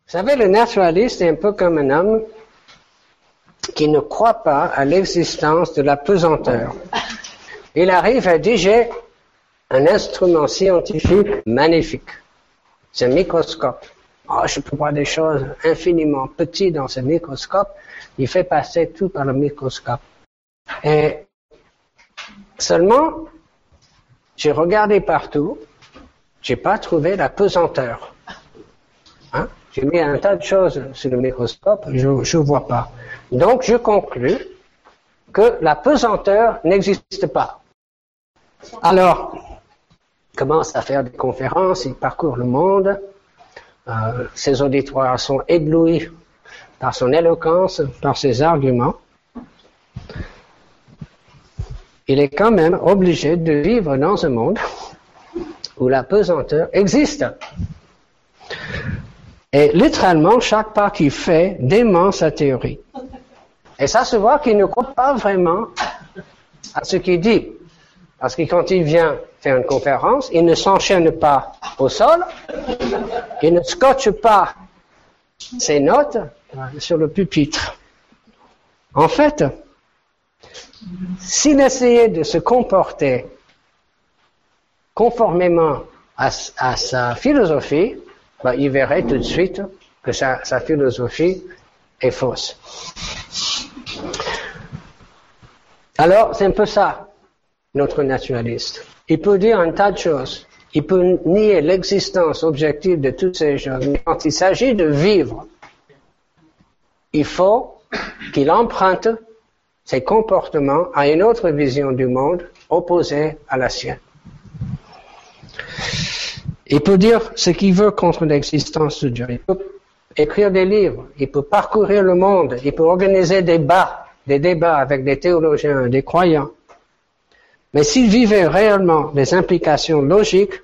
savez, le naturaliste est un peu comme un homme qui ne croit pas à l'existence de la pesanteur. Il arrive à dire, j'ai un instrument scientifique magnifique. C'est un microscope. Je peux voir des choses infiniment petites dans ce microscope. Il fait passer tout par le microscope. Et seulement, j'ai regardé partout, j'ai pas trouvé la pesanteur. J'ai mis un tas de choses sur le microscope, je vois pas. Donc, je conclus que la pesanteur n'existe pas. Alors, il commence à faire des conférences, il parcourt le monde, ses auditoires sont éblouis par son éloquence, par ses arguments. Il est quand même obligé de vivre dans un monde où la pesanteur existe. Et littéralement, chaque pas qu'il fait dément sa théorie. Et ça se voit qu'il ne croit pas vraiment à ce qu'il dit. Parce que quand il vient faire une conférence, il ne s'enchaîne pas au sol, il ne scotche pas ses notes sur le pupitre. En fait, s'il essayait de se comporter conformément à sa philosophie, il verrait tout de suite que sa philosophie est fausse. Alors, c'est un peu ça, notre naturaliste. Il peut dire un tas de choses. Il peut nier l'existence objective de toutes ces choses. Mais quand il s'agit de vivre, il faut qu'il emprunte ses comportements à une autre vision du monde opposée à la sienne. Il peut dire ce qu'il veut contre l'existence de Dieu. Il peut écrire des livres, il peut parcourir le monde, il peut organiser des débats avec des théologiens, des croyants. Mais s'il vivait réellement les implications logiques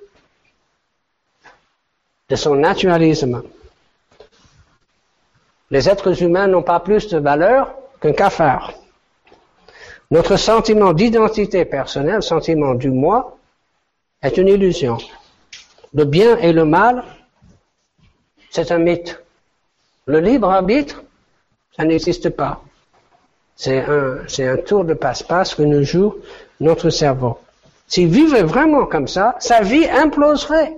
de son naturalisme, les êtres humains n'ont pas plus de valeur qu'un cafard. Notre sentiment d'identité personnelle, le sentiment du moi, est une illusion. Le bien et le mal, c'est un mythe. Le libre arbitre, ça n'existe pas. C'est un tour de passe-passe que nous joue notre cerveau. S'il vivait vraiment comme ça, sa vie imploserait.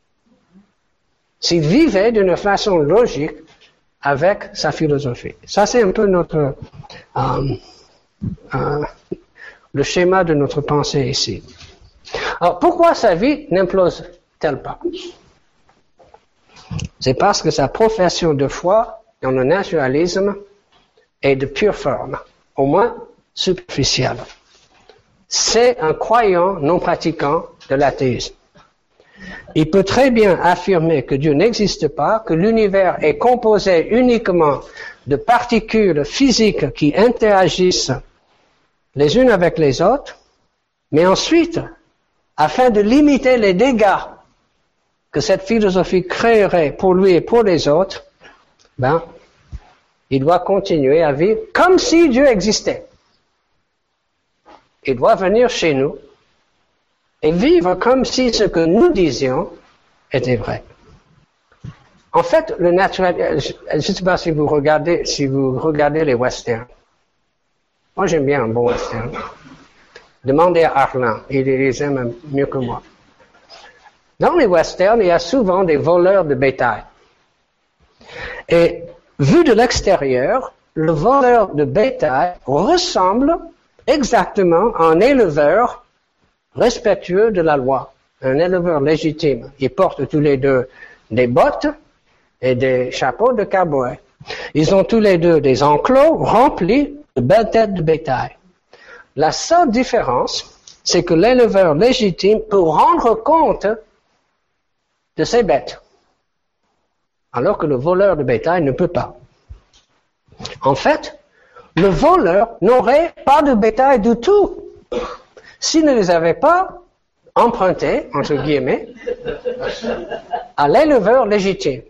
S'il vivait d'une façon logique avec sa philosophie. Ça, c'est un peu le schéma de notre pensée ici. Alors, pourquoi sa vie n'implose-t-elle pas? C'est parce que sa profession de foi dans le naturalisme est de pure forme, au moins superficielle. C'est un croyant non pratiquant de l'athéisme. Il peut très bien affirmer que Dieu n'existe pas, que l'univers est composé uniquement de particules physiques qui interagissent les unes avec les autres, mais ensuite, afin de limiter les dégâts que cette philosophie créerait pour lui et pour les autres, il doit continuer à vivre comme si Dieu existait. Il doit venir chez nous et vivre comme si ce que nous disions était vrai. En fait, le naturel, je ne sais pas si vous regardez les westerns. Moi, j'aime bien un bon western. Demandez à Arlan, il les aime mieux que moi. Dans les westerns, il y a souvent des voleurs de bétail. Et vu de l'extérieur, le voleur de bétail ressemble exactement à un éleveur respectueux de la loi, un éleveur légitime. Ils portent tous les deux des bottes et des chapeaux de cowboy. Ils ont tous les deux des enclos remplis de belles têtes de bétail. La seule différence, c'est que l'éleveur légitime peut rendre compte de ses bêtes, alors que le voleur de bétail ne peut pas. En fait, le voleur n'aurait pas de bétail du tout s'il ne les avait pas empruntés, entre guillemets, à l'éleveur légitime.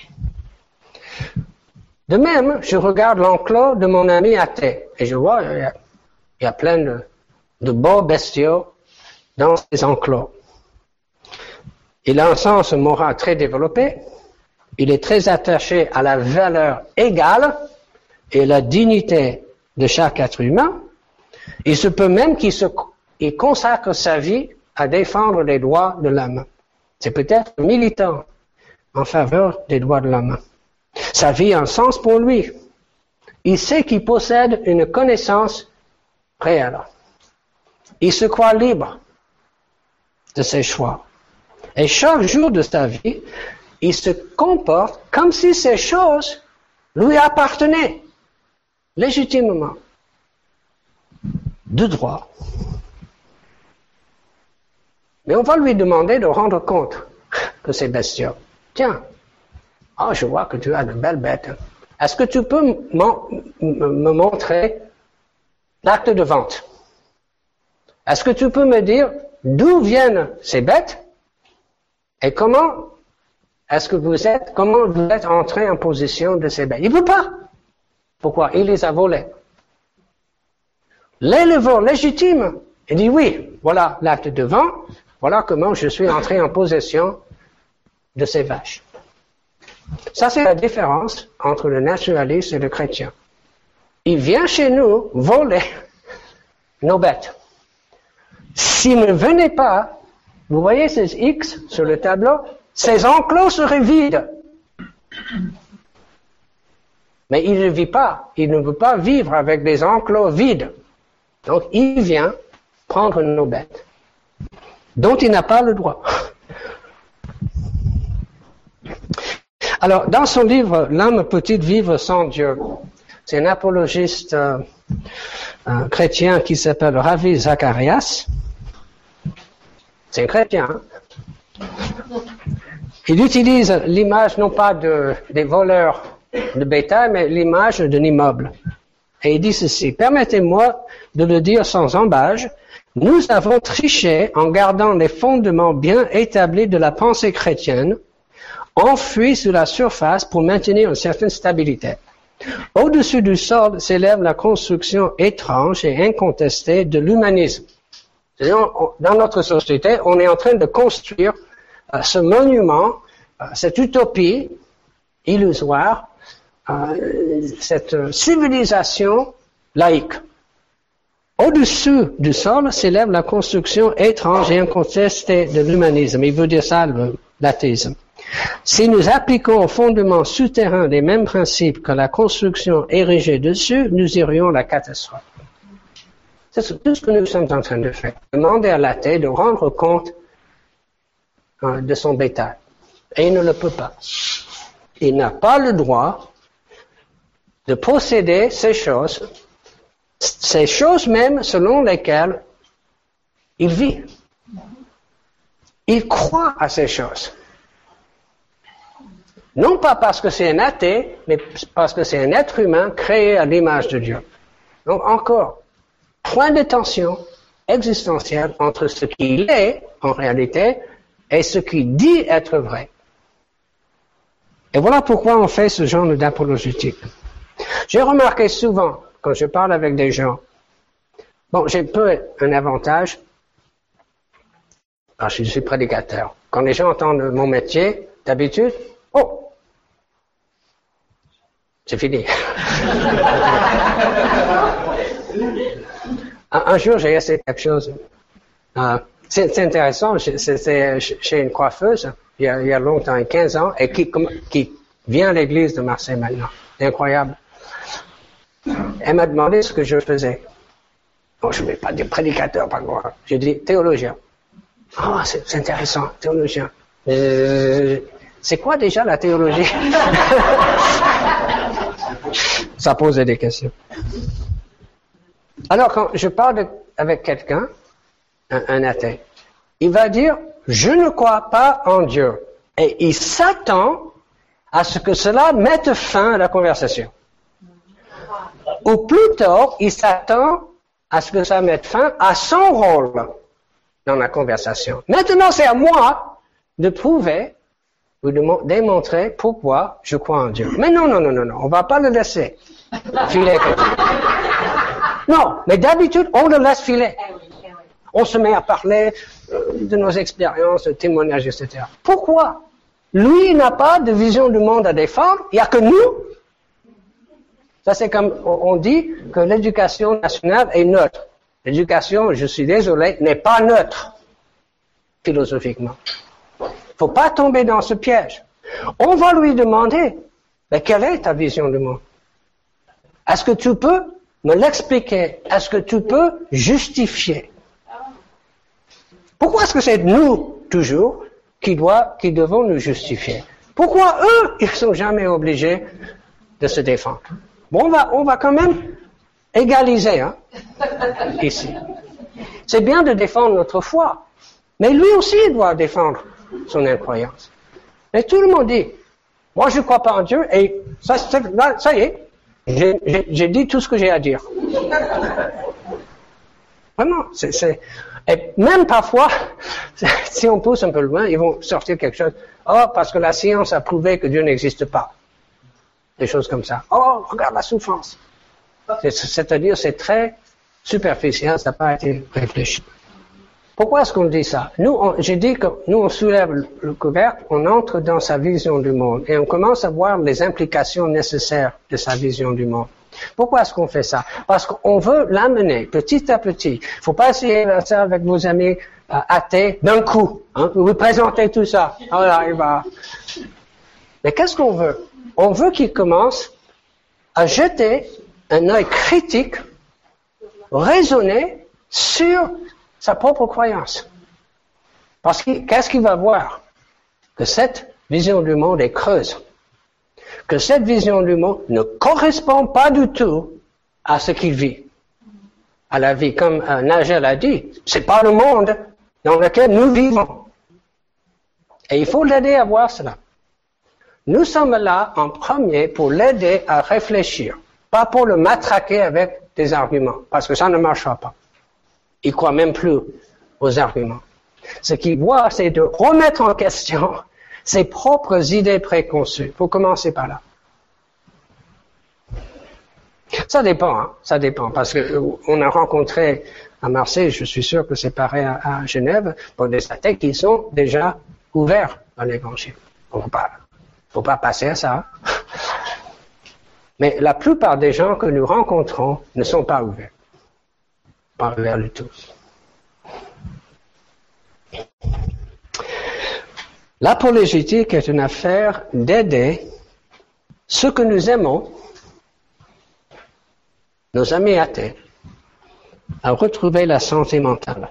De même, je regarde l'enclos de mon ami athée et je vois il y a plein de beaux bestiaux dans ces enclos. Il a un sens moral très développé, Il est très attaché à la valeur égale et la dignité de chaque être humain. Il se peut même qu'il consacre sa vie à défendre les droits de l'homme. C'est peut-être militant en faveur des droits de l'homme. Sa vie a un sens pour lui. Il sait qu'il possède une connaissance réelle. Il se croit libre de ses choix. Et chaque jour de sa vie, il se comporte comme si ces choses lui appartenaient légitimement, de droit. Mais on va lui demander de rendre compte de ces bestioles. Tiens, je vois que tu as de belles bêtes. Est-ce que tu peux me montrer l'acte de vente? Est-ce que tu peux me dire d'où viennent ces bêtes et comment vous êtes entré en possession de ces bêtes? Il ne peut pas. Pourquoi? Il les a volées. L'éleveur légitime, il dit oui, voilà l'acte de vente, voilà comment je suis entré en possession de ces vaches. Ça, c'est la différence entre le naturaliste et le chrétien. Il vient chez nous voler nos bêtes. S'il ne venait pas, vous voyez ces X sur le tableau, ces enclos seraient vides. Mais il ne vit pas, il ne veut pas vivre avec des enclos vides. Donc il vient prendre nos bêtes, dont il n'a pas le droit. Alors, dans son livre « L'homme peut-il vivre sans Dieu ?» c'est un apologiste chrétien qui s'appelle Ravi Zacharias. C'est un chrétien. Hein? Il utilise l'image non pas des voleurs de bétail, mais l'image d'un immeuble. Et il dit ceci: « Permettez-moi de le dire sans embâge, nous avons triché en gardant les fondements bien établis de la pensée chrétienne, enfouis sous la surface pour maintenir une certaine stabilité. Au-dessus du sol s'élève la construction étrange et incontestée de l'humanisme. » Dans notre société, on est en train de construire ce monument, cette utopie illusoire, cette civilisation laïque. Au-dessus du sol s'élève la construction étrange et incontestée de l'humanisme. Il veut dire ça, l'athéisme. Si nous appliquons au fondement souterrain les mêmes principes que la construction érigée dessus, nous irions à la catastrophe. C'est tout ce que nous sommes en train de faire. Demander à l'athée de rendre compte de son bétail. Et il ne le peut pas. Il n'a pas le droit de posséder ces choses même selon lesquelles il vit. Il croit à ces choses. Non pas parce que c'est un athée, mais parce que c'est un être humain créé à l'image de Dieu. Donc encore, point de tension existentielle entre ce qu'il est en réalité et ce qu'il dit être vrai. Et voilà pourquoi on fait ce genre d'apologétique. J'ai remarqué souvent, quand je parle avec des gens, j'ai peu un avantage, parce que je suis prédicateur. Quand les gens entendent mon métier, d'habitude, c'est fini. Un jour, j'ai essayé quelque chose. C'est intéressant, c'était chez une coiffeuse, il y a longtemps, 15 ans, et qui vient à l'église de Marseille maintenant. C'est incroyable. Elle m'a demandé ce que je faisais. Je ne vais pas dire prédicateur, par contre. J'ai dit théologien. C'est intéressant, théologien. C'est quoi déjà la théologie? Ça posait des questions. Alors, quand je parle avec quelqu'un, un athée, il va dire, je ne crois pas en Dieu. Et il s'attend à ce que cela mette fin à la conversation. Ou plutôt, il s'attend à ce que ça mette fin à son rôle dans la conversation. Maintenant, c'est à moi de prouver ou de démontrer pourquoi je crois en Dieu. Mais non, on va pas le laisser filer comme ça. Non, mais d'habitude, on le laisse filer. On se met à parler de nos expériences, de témoignages, etc. Pourquoi? Lui, il n'a pas de vision du monde à défendre, il n'y a que nous. Ça, c'est comme on dit que l'éducation nationale est neutre. L'éducation, je suis désolé, n'est pas neutre, philosophiquement. Il ne faut pas tomber dans ce piège. On va lui demander, mais quelle est ta vision du monde? Est-ce que tu peux me l'expliquer? Est-ce que tu peux justifier? Pourquoi est-ce que c'est nous, toujours, qui devons nous justifier? Pourquoi eux, ils ne sont jamais obligés de se défendre? Bon, on va quand même égaliser, hein, ici. C'est bien de défendre notre foi, mais lui aussi doit défendre son incroyance. Et tout le monde dit, moi je ne crois pas en Dieu, et ça y est, j'ai dit tout ce que j'ai à dire. Vraiment, et même parfois, si on pousse un peu loin, ils vont sortir quelque chose. Oh, parce que la science a prouvé que Dieu n'existe pas. Des choses comme ça. Oh, regarde la souffrance. C'est-à-dire, c'est très superficiel, ça n'a pas été réfléchi. Pourquoi est-ce qu'on dit ça? J'ai dit que nous, on soulève le couvercle, on entre dans sa vision du monde et on commence à voir les implications nécessaires de sa vision du monde. Pourquoi est-ce qu'on fait ça? Parce qu'on veut l'amener petit à petit. Il ne faut pas essayer de faire ça avec vos amis athées d'un coup. Hein? Vous lui présentez tout ça. Voilà, il va. Mais qu'est-ce qu'on veut? On veut qu'il commence à jeter un œil critique, raisonné sur sa propre croyance. Parce que qu'est-ce qu'il va voir? Que cette vision du monde est creuse. Que cette vision du monde ne correspond pas du tout à ce qu'il vit. À la vie, comme Nigel a dit, c'est pas le monde dans lequel nous vivons. Et il faut l'aider à voir cela. Nous sommes là en premier pour l'aider à réfléchir, pas pour le matraquer avec des arguments, parce que ça ne marchera pas. Il ne croit même plus aux arguments. Ce qu'il voit, c'est de remettre en question ses propres idées préconçues. Il faut commencer par là. Ça dépend, hein, ça dépend, parce que on a rencontré à Marseille, je suis sûr que c'est pareil à Genève, pour des athées qui sont déjà ouverts à l'évangile. Il ne faut pas passer à ça. Mais la plupart des gens que nous rencontrons ne sont pas ouverts. Pas ouverts du tout. L'apologétique est une affaire d'aider ceux que nous aimons, nos amis athées, à retrouver la santé mentale.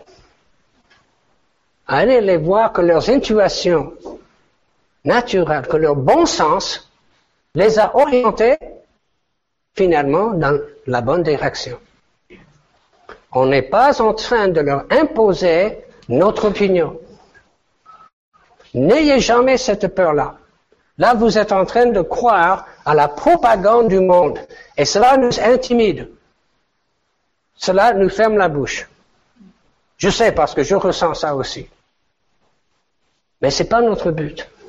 À aller les voir que leurs intuitions naturelles, que leur bon sens les a orientés finalement dans la bonne direction. On n'est pas en train de leur imposer notre opinion. N'ayez jamais cette peur-là. Là, vous êtes en train de croire à la propagande du monde. Et cela nous intimide. Cela nous ferme la bouche. Je sais parce que je ressens ça aussi. Mais c'est pas notre but.